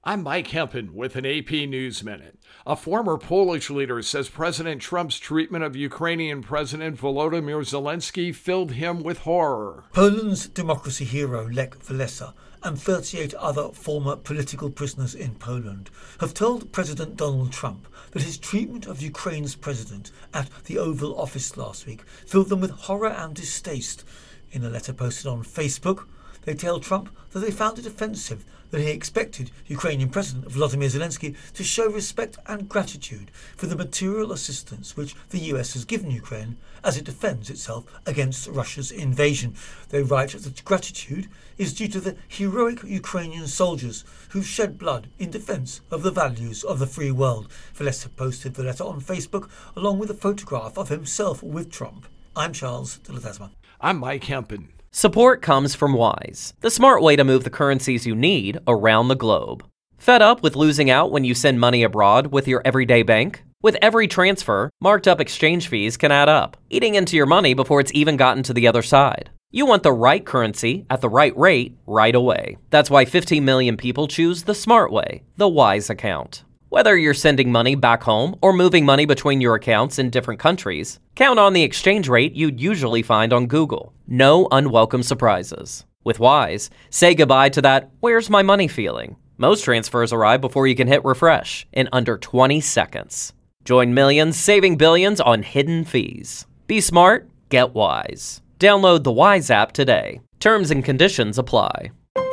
I'm Mike Hempen with an AP News Minute. A former Polish leader says President Trump's treatment of Ukrainian President Volodymyr Zelensky filled him with horror. Poland's democracy hero Lech Walesa and 38 other former political prisoners in Poland have told President Donald Trump that his treatment of Ukraine's president at the Oval Office last week filled them with horror and distaste. In a letter posted on Facebook, they tell Trump that they found it offensive that he expected Ukrainian President Volodymyr Zelensky to show respect and gratitude for the material assistance which the US has given Ukraine as it defends itself against Russia's invasion. They write that gratitude is due to the heroic Ukrainian soldiers who've shed blood in defence of the values of the free world. Walesa posted the letter on Facebook along with a photograph of himself with Trump. I'm Charles de Ledesma. I'm Mike Hempen. Support comes from Wise, the smart way to move the currencies you need around the globe. Fed up with losing out when you send money abroad with your everyday bank? With every transfer, marked up exchange fees can add up, eating into your money before it's even gotten to the other side. You want the right currency at the right rate right away. That's why 15 million people choose the smart way, the Wise account. Whether you're sending money back home or moving money between your accounts in different countries, count on the exchange rate you'd usually find on Google. No unwelcome surprises. With Wise, say goodbye to that "where's my money" feeling. Most transfers arrive before you can hit refresh in under 20 seconds. Join millions saving billions on hidden fees. Be smart, get Wise. Download the Wise app today. Terms and conditions apply.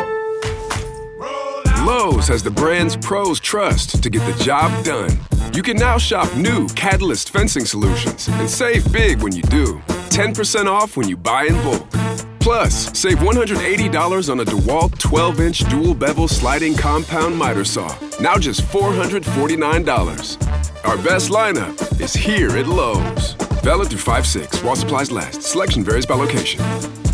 Lowe's has the brands pros trust to get the job done. You can now shop new Catalyst fencing solutions and save big when you do. 10% off when you buy in bulk. Plus, save $180 on a DeWalt 12-inch dual bevel sliding compound miter saw. Now just $449. Our best lineup is here at Lowe's. Valid through 5/6 while supplies last. Selection varies by location.